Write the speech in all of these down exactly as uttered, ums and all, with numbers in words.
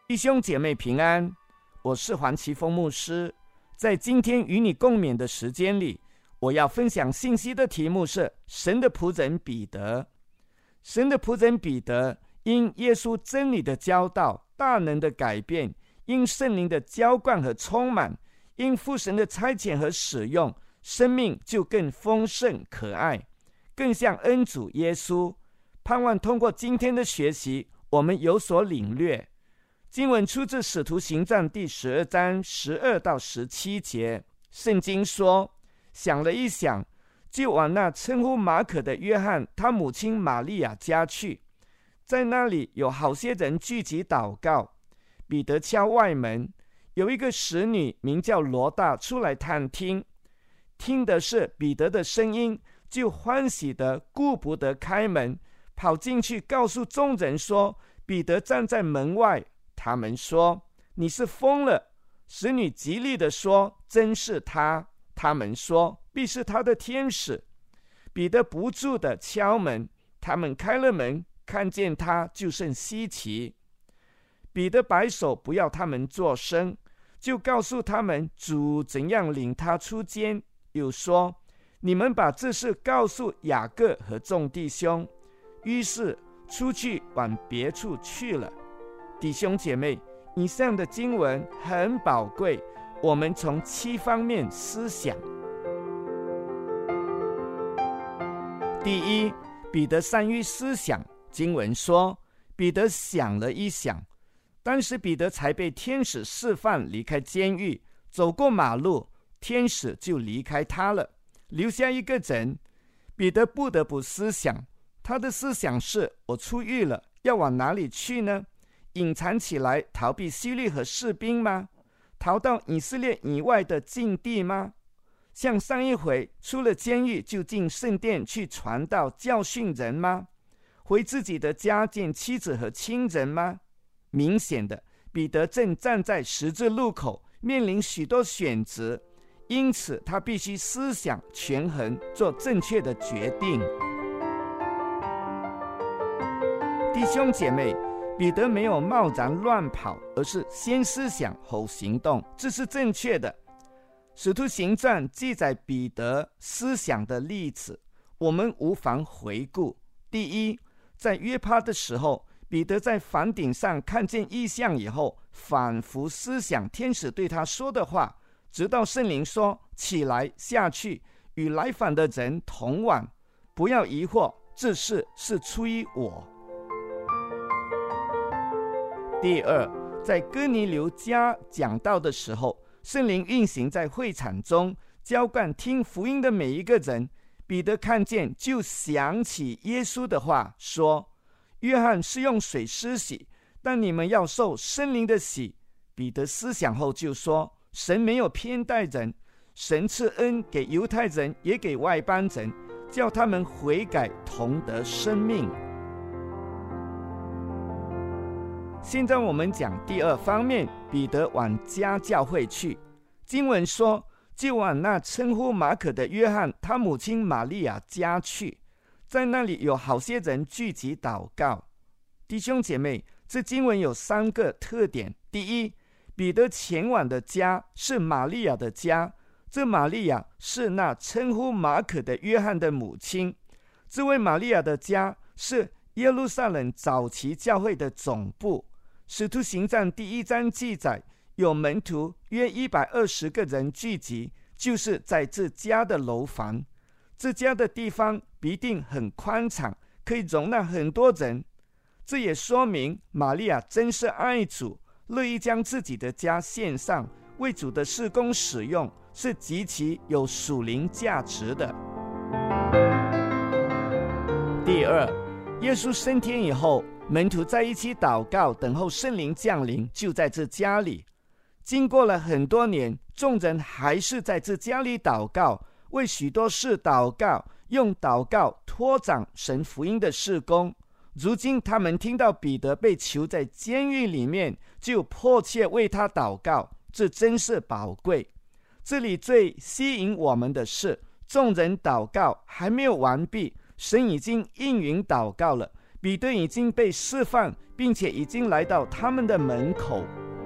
弟兄姐妹平安，我是黄奇峰牧师。在今天与你共勉的时间里，我要分享信息的题目是神的仆人彼得。神的仆人彼得因耶稣真理的教导大能的改变，因圣灵的浇灌和充满，因父神的差遣和使用，生命就更丰盛可爱，更像恩主耶稣。盼望通过今天的学习，我们有所领略。经文出自使徒行传第十二章十二到十七节。圣经说，想了一想，就往那称呼马可的约翰他母亲玛利亚家去，在那里有好些人聚集祷告。彼得敲外门，有一个使女名叫罗大出来探听，听的是彼得的声音，就欢喜的顾不得开门，跑进去告诉众人说，彼得站在门外。他们说，你是疯了。使女极力的说，真是他。他们说，必是他的天使。彼得不住的敲门，他们开了门，看见他就甚稀奇。彼得摆手不要他们作声，就告诉他们主怎样领他出监，又说，你们把这事告诉雅各和众弟兄。于是出去往别处去了。弟兄姐妹，以上的经文很宝贵，我们从七方面思想。第一，彼得善于思想。经文说，彼得想了一想，当时彼得才被天使释放离开监狱，走过马路，天使就离开他了，留下一个人。彼得不得不思想，他的思想是，我出狱了，要往哪里去呢？隐藏起来逃避希律和士兵吗？逃到以色列以外的境地吗？像上一回出了监狱就进圣殿去传道教训人吗？回自己的家见妻子和亲人吗？明显的，彼得正站在十字路口，面临许多选择，因此他必须思想权衡，做正确的决定。弟兄姐妹，彼得没有贸然乱跑，而是先思想后行动，这是正确的。使徒行传记载彼得思想的例子，我们无妨回顾。第一，在约帕的时候，彼得在房顶上看见异象以后，反复思想天使对他说的话，直到圣灵说，起来下去，与来访的人同往，不要疑惑，这事是出于我。第二，在哥尼流家讲道的时候，圣灵运行在会场中，浇灌听福音的每一个人。彼得看见就想起耶稣的话，说，约翰是用水施洗，但你们要受圣灵的洗。彼得思想后就说，神没有偏待人，神赐恩给犹太人也给外邦人，叫他们悔改，同得生命。现在我们讲第二方面，彼得往家教会去。经文说，就往那称呼马可的约翰他母亲玛利亚家去，在那里有好些人聚集祷告。弟兄姐妹，这经文有三个特点。第一，彼得前往的家是玛利亚的家，这玛利亚是那称呼马可的约翰的母亲。这位玛利亚的家是耶路撒冷早期教会的总部。使徒行传第一章记载，有门徒约一百二十个人聚集，就是在这家的楼房。这家的地方必定很宽敞，可以容纳很多人。这也说明玛利亚真是爱主，乐意将自己的家献上，为主的事工使用，是极其有属灵价值的。第二，耶稣升天以后，门徒在一起祷告，等候圣灵降临，就在这家里。经过了很多年，众人还是在这家里祷告，为许多事祷告，用祷告拓展神福音的事工。如今他们听到彼得被囚在监狱里面，就迫切为他祷告，这真是宝贵。这里最吸引我们的是，众人祷告还没有完毕，神已经应允祷告了， 彼得已经被释放，并且已经来到他们的门口。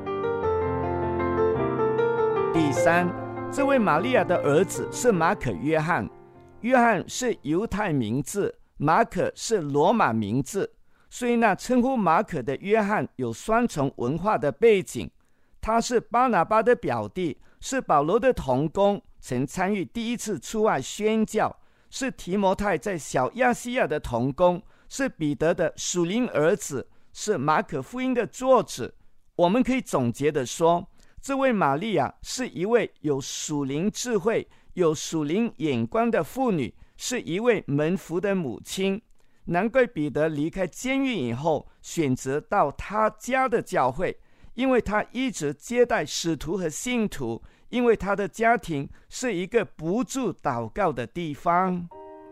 第三，这位玛利亚的儿子是马可约翰，约翰是犹太名字，马可是罗马名字，所以那称呼马可的约翰有双重文化的背景。他是巴拿巴的表弟，是保罗的同工，曾参与第一次出外宣教，是提摩太在小亚细亚的同工，是彼得的属灵儿子，是马可福音的作者。我们可以总结的说，这位玛利亚是一位有属灵智慧、有属灵眼光的妇女，是一位门徒的母亲。难怪彼得离开监狱以后，选择到他家的教会，因为他一直接待使徒和信徒，因为他的家庭是一个不住祷告的地方。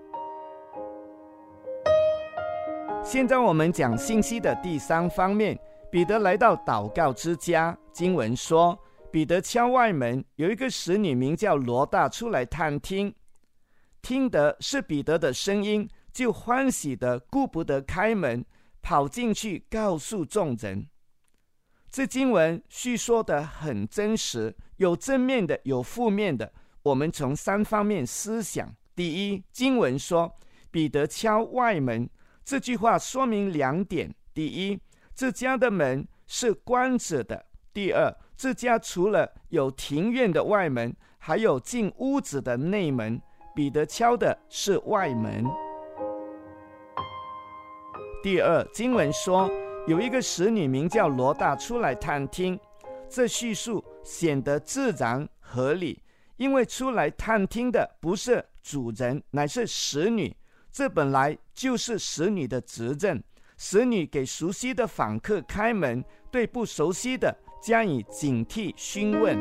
现在我们讲信息的第三方面，彼得来到祷告之家。经文说，彼得敲外门，有一个使女名叫罗大出来探听，听得是彼得的声音，就欢喜的顾不得开门，跑进去告诉众人。这经文叙说的很真实，有正面的，有负面的。我们从三方面思想。第一，经文说彼得敲外门，这句话说明两点。第一，这家的门是关着的。第二，这家除了有庭院的外门，还有进屋子的内门，彼得敲的是外门。第二，经文说有一个使女名叫罗大出来探听，这叙述显得自然合理，因为出来探听的不是主人，乃是使女，这本来就是使女的职任。使女给熟悉的访客开门，对不熟悉的加以警惕询问。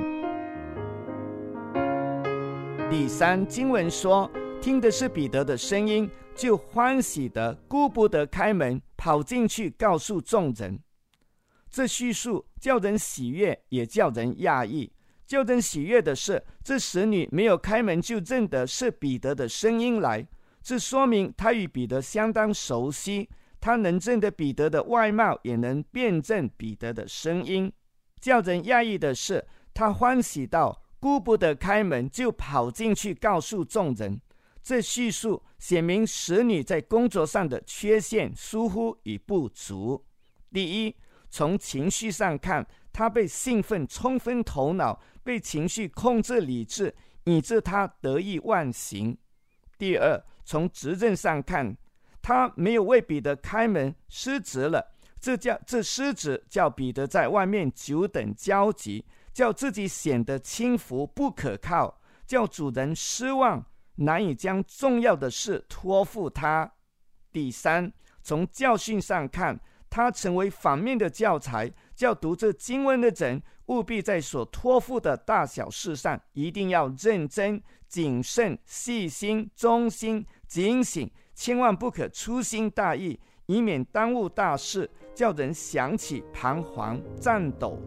第三，经文说听的是彼得的声音，就欢喜的顾不得开门，跑进去告诉众人。这叙述叫人喜悦，也叫人讶异。叫人喜悦的是，这使女没有开门就认得是彼得的声音来，这说明她与彼得相当熟悉，她能认得彼得的外貌，也能辨认彼得的声音。叫人讶异的是，她欢喜到顾不得开门，就跑进去告诉众人。这叙述显明使女在工作上的缺陷、疏忽与不足。第一，从情绪上看，她被兴奋冲昏头脑，被情绪控制理智，以致她得意忘形。第二，从职任上看，她没有为彼得开门，失职了。这叫这失职叫彼得在外面久等焦急，叫自己显得轻浮不可靠，叫主人失望，难以将重要的事托付他。第三，从教训上看，他成为反面的教材，叫读这经文的人务必在所托付的大小事上一定要认真、谨慎、细心、忠心、警醒，千万不可粗心大意，以免耽误大事，叫人想起彷徨颤抖。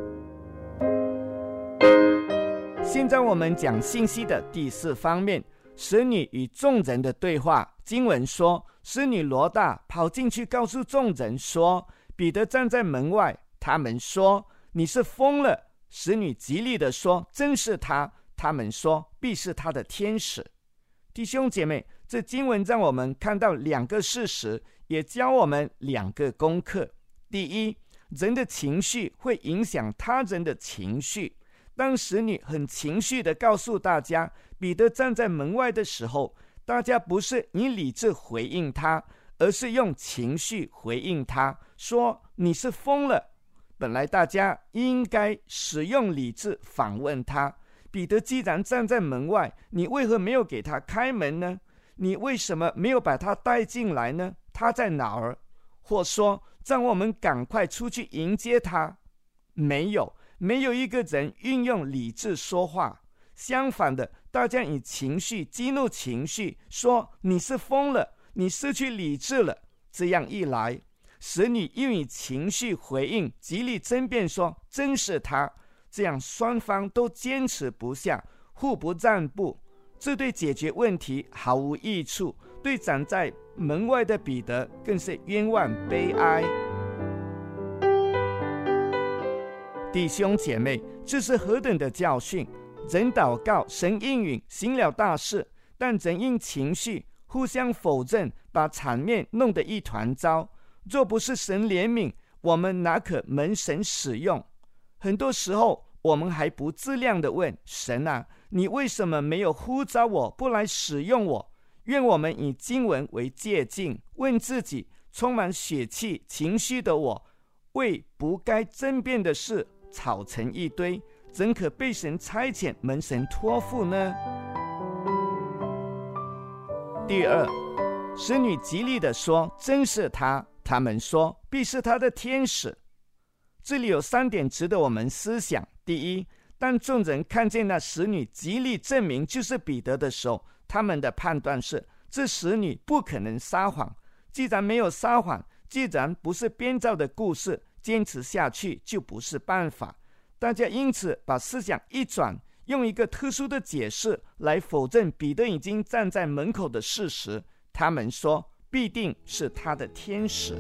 现在我们讲信息的第四方面，使女与众人的对话。经文说，使女罗大跑进去告诉众人说，彼得站在门外。他们说，你是疯了。使女极力地说，真是他。他们说，必是他的天使。弟兄姐妹，这经文让我们看到两个事实，也教我们两个功课。第一，人的情绪会影响他人的情绪。当使女很情绪地告诉大家彼得站在门外的时候，大家不是以理智回应他，而是用情绪回应他，说你是疯了。本来大家应该使用理智反问他，彼得既然站在门外，你为何没有给他开门呢？你为什么没有把他带进来呢？他在哪儿？或说让我们赶快出去迎接他。没有没有一个人运用理智说话，相反的，大家以情绪激怒情绪，说你是疯了，你失去理智了。这样一来，使女又以情绪回应，极力争辩说真是他。这样双方都坚持不下，互不让步，这对解决问题毫无益处， 对站在门外的彼得更是冤枉悲哀。弟兄姐妹，这是何等的教训！人祷告，神应允，行了大事，但人因情绪互相否认，把场面弄得一团糟。若不是神怜悯，我们哪可蒙神使用？很多时候我们还不自量地问神啊，你为什么没有呼召我，不来使用我？愿我们以经文为借镜，问自己，充满血气情绪的我，为不该争辩的事吵成一堆，怎可被神差遣蒙神托付呢？第二，使女极力地说，真是他。他们说，必是他的天使。这里有三点值得我们思想。第一，当众人看见那使女极力证明就是彼得的时候，他们的判断是，这使女不可能撒谎。既然没有撒谎，既然不是编造的故事，坚持下去就不是办法。大家因此把思想一转，用一个特殊的解释来否认彼得已经站在门口的事实。他们说，必定是他的天使。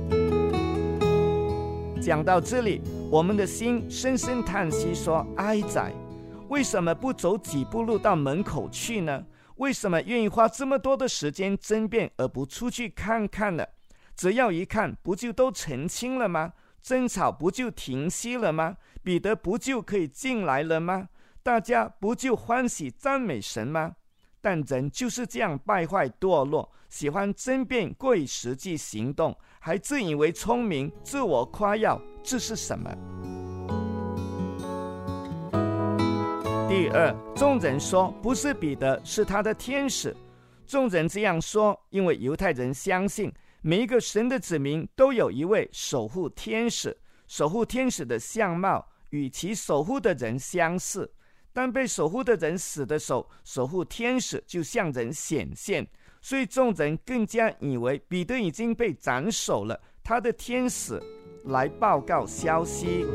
讲到这里，我们的心深深叹息说，哀哉，为什么不走几步路到门口去呢？为什么愿意花这么多的时间争辩，而不出去看看呢？只要一看，不就都澄清了吗？争吵不就停息了吗？彼得不就可以进来了吗？大家不就欢喜赞美神吗？但人就是这样败坏堕落，喜欢争辩过于实际行动，还自以为聪明，自我夸耀，这是什么？第二，众人说，不是彼得，是他的天使。众人这样说，因为犹太人相信每一个神的子民都有一位守护天使，守护天使的相貌与其守护的人相似。当被守护的人死的时候，守护天使就向人显现，所以众人更加以为彼得已经被斩首了，他的天使来报告消息。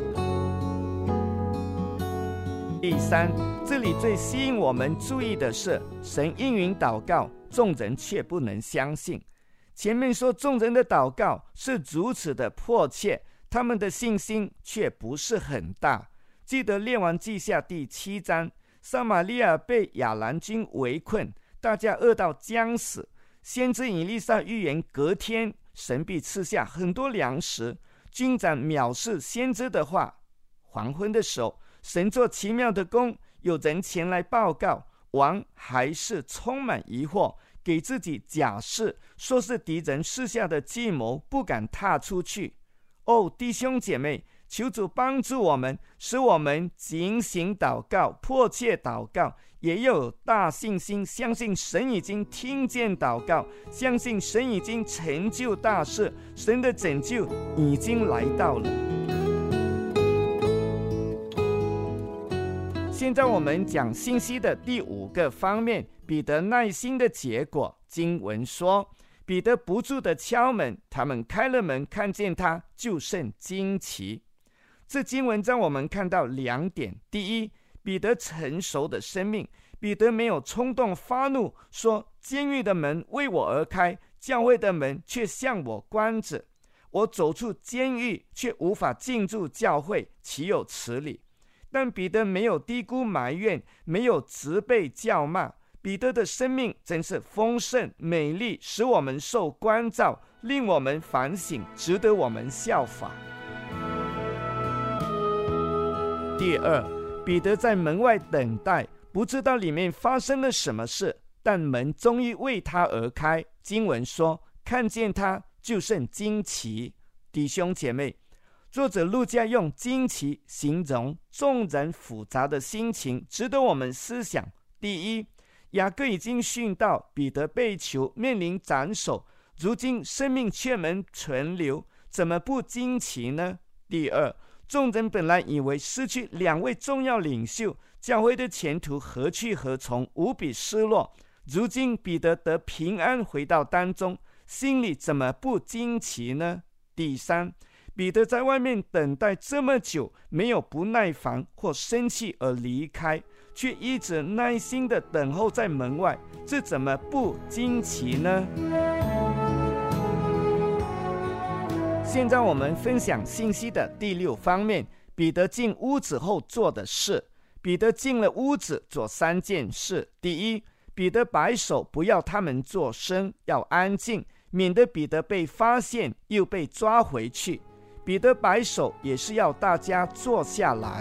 第三，这里最吸引我们注意的是，神应允祷告，众人却不能相信。前面说众人的祷告是如此的迫切，他们的信心却不是很大。记得列王记下第七章，撒玛利亚被亚兰军围困，大家饿到将死。先知以利沙预言隔天神必赐下很多粮食，军长藐视先知的话。黄昏的时候，神做奇妙的工，有人前来报告，王还是充满疑惑，给自己假释，说是敌人设下的计谋，不敢踏出去。哦，弟兄姐妹，求主帮助我们，使我们警醒祷告，迫切祷告，也有大信心，相信神已经听见祷告，相信神已经成就大事，神的拯救已经来到了。现在我们讲信息的第五个方面，彼得耐心的结果。经文说，彼得不住的敲门，他们开了门，看见他，就甚惊奇。这经文让我们看到两点：第一，彼得成熟的生命，彼得没有冲动发怒，说监狱的门为我而开，教会的门却向我关着，我走出监狱却无法进入教会，岂有此理？但彼得没有低估埋怨，没有责备叫骂。彼得的生命真是丰盛美丽，使我们受关照，令我们反省，值得我们效法。第二，彼得在门外等待，不知道里面发生了什么事，但门终于为他而开。经文说，看见他就甚惊奇。弟兄姐妹，作者路加用惊奇形容众人复杂的心情，值得我们思想。第一，雅各已经训到彼得被囚，面临斩首，如今生命却能存留，怎么不惊奇呢？第二，众人本来以为失去两位重要领袖，教会的前途何去何从，无比失落。如今彼得得平安回到当中，心里怎么不惊奇呢？第三，彼得在外面等待这么久，没有不耐烦或生气而离开， 却一直耐心地等候在门外，这怎么不惊奇呢？现在我们分享信息的第六方面，彼得进屋子后做的事。彼得进了屋子做三件事。第一，彼得摆手不要他们作声，要安静，免得彼得被发现又被抓回去。彼得摆手也是要大家坐下来。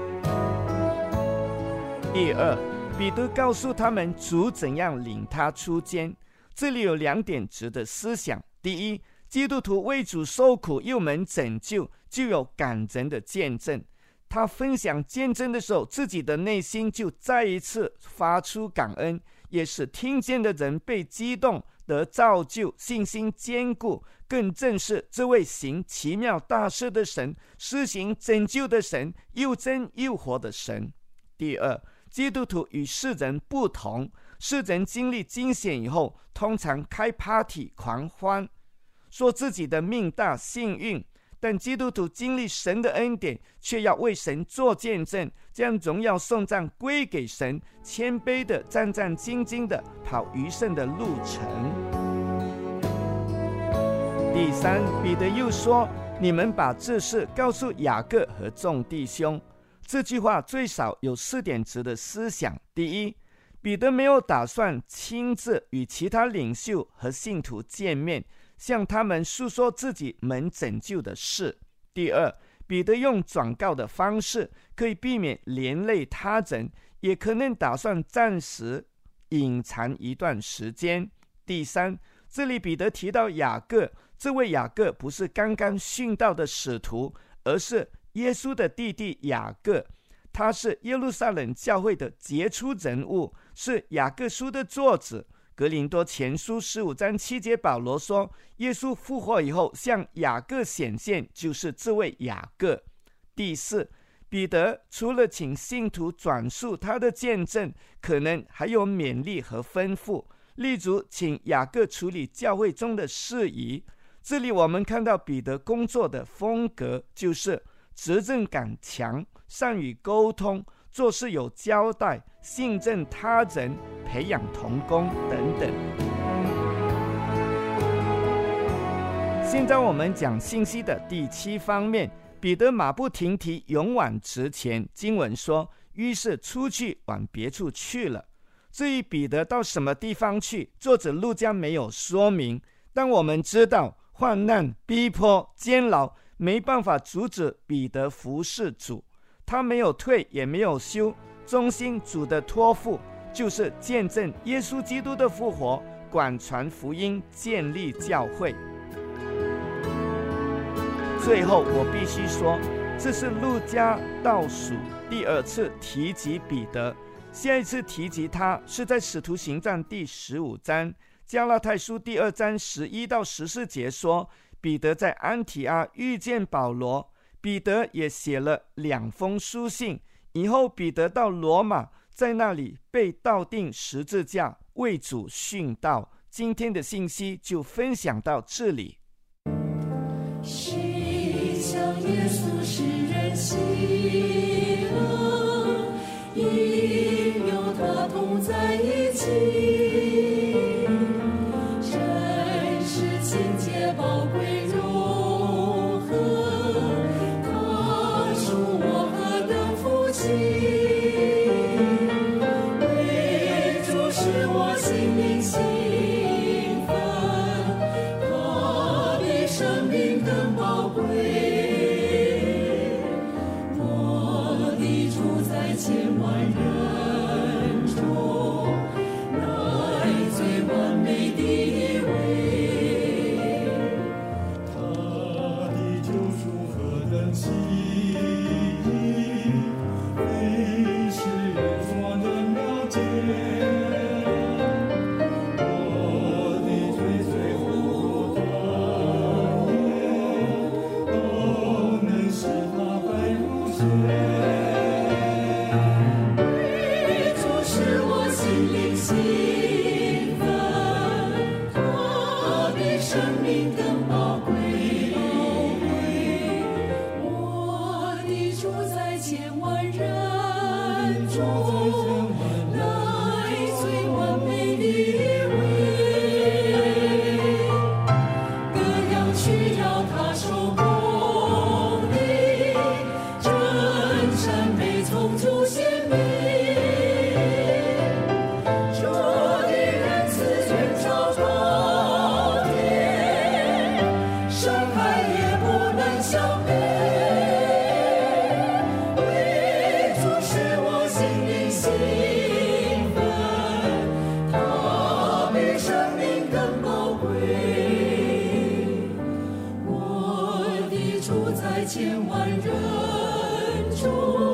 第二，彼得告诉他们主怎样领他出监。这里有两点值得思想。第一，基督徒为主受苦又蒙拯救，就有感人的见证。他分享见证的时候，自己的内心就再一次发出感恩，也使听见的人被激动，得造就，信心坚固，更正是这位行奇妙大事的神，施行拯救的神，又真又活的神。第二，基督徒与世人不同，世人经历惊险以后，通常开 party 狂欢，说自己的命大幸运，但基督徒经历神的恩典，却要为神做见证，将荣耀颂赞归给神，谦卑的战战兢兢的跑余生的路程。第三，彼得又说，你们把这事告诉雅各和众弟兄。这句话最少有四点值得思想。第一，彼得没有打算亲自与其他领袖和信徒见面，向他们诉说自己蒙拯救的事。第二，彼得用转告的方式，可以避免连累他人，也可能打算暂时隐藏一段时间。第三，这里彼得提到雅各，这位雅各不是刚刚殉道的使徒，而是耶稣的弟弟雅各，他是耶路撒冷教会的杰出人物，是雅各书的作者。格林多前书十五章七节，保罗说，耶稣复活以后向雅各显现，就是这位雅各。第四，彼得除了请信徒转述他的见证，可能还有勉励和吩咐，例如请雅各处理教会中的事宜。这里我们看到彼得工作的风格，就是责任感强，善于沟通，做事有交代，信任他人，培养同工等等。现在我们讲信息的第七方面，彼得马不停蹄，勇往直前。经文说，于是出去往别处去了。至于彼得到什么地方去，作者路加没有说明，但我们知道患难、逼迫、监牢没办法阻止彼得服侍主，他没有退也没有休，忠心主的托付，就是见证耶稣基督的复活，广传福音，建立教会。最后我必须说，这是路加倒数第二次提及彼得，下一次提及他是在使徒行传第十五章。加拉太书第二章十一到十四节说，彼得在安提阿遇见保罗，彼得也写了两封书信。以后彼得到罗马，在那里被倒钉十字架，为主殉道。今天的信息就分享到这里。 谁像耶稣使人喜乐，因有他同在一起，真是亲切宝贵融合，他属我何等福气，为主使我心灵兴奋，他比生命更宝贵，我的主在千万人中，乃最完美的一位，他的救赎何等奇异，非世人所能了解，我的罪虽无大也，都能使他白如雪。为主使我心灵兴奋，他比生命更宝贵，我大手供你，真善美从主显明。主的仁慈卷罩高天，深海也不能相配。为主使我心灵兴奋，他比生命更宝贵。我的主在千万人中。